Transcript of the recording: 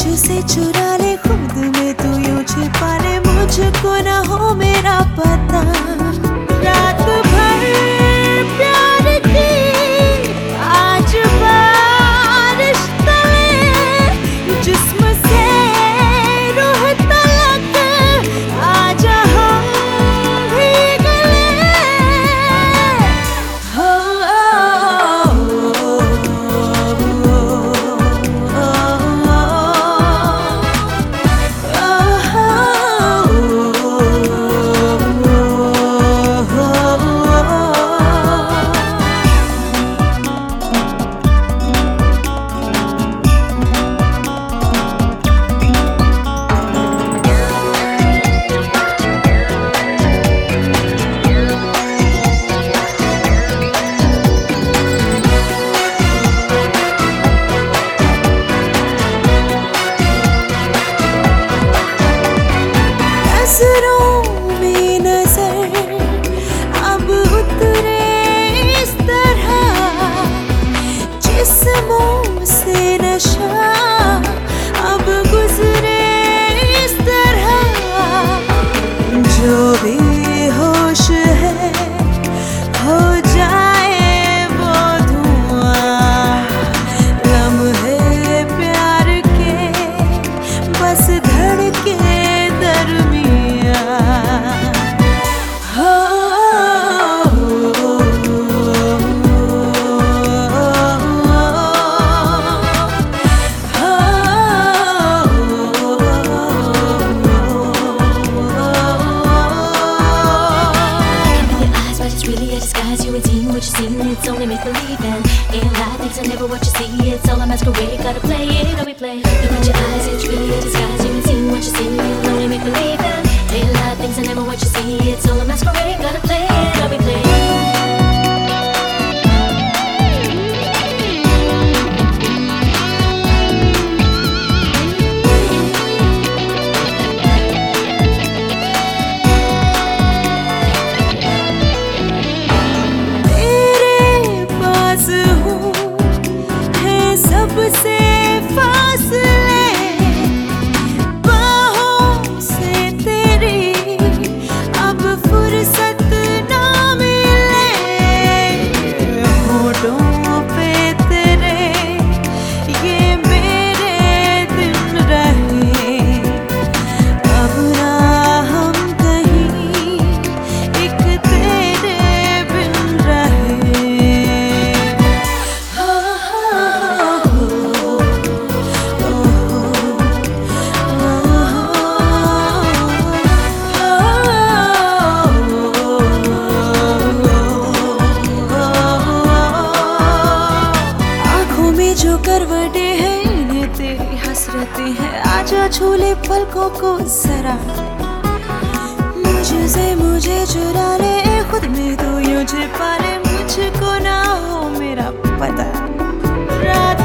मुझसे चुरा ले, खुद में तू यूं छिपा ले, मुझको ना हो मेरा पता। रात भर प्यार की आज बारिश तले, जिस्म से रूह तलक आजा हम भीग ले। हो नजरों में नजर अब उतरे इस तरह, जिस्मों से नशा अब गुजरे इस तरह। जो भी होश है हो जाए वो धुआं, लम्हे प्यार के बस धड़के it's only make believe in lie things are never what you see. It's all a masquerade, gotta play it or we play. Look at your eyes, it's really a disguise. You ain't seen what you see, it's only make believe in lie things are never what you see. It's all a masquerade, gotta play it or we play. सबसे फासले बाहों से तेरी अब फुर्सत ना मिले, होठों पे तेरे ये मेरे दिन रहे, अब ना हम कहीं एक तेरे बिन रहे। जो करवटे हैं इन्हें तेरी हसरतें हैं, आजा छूले पलकों को जरा, मुझे चुरा ले, खुद में तू यूं छिपा ले, मुझको ना हो मेरा पता। रात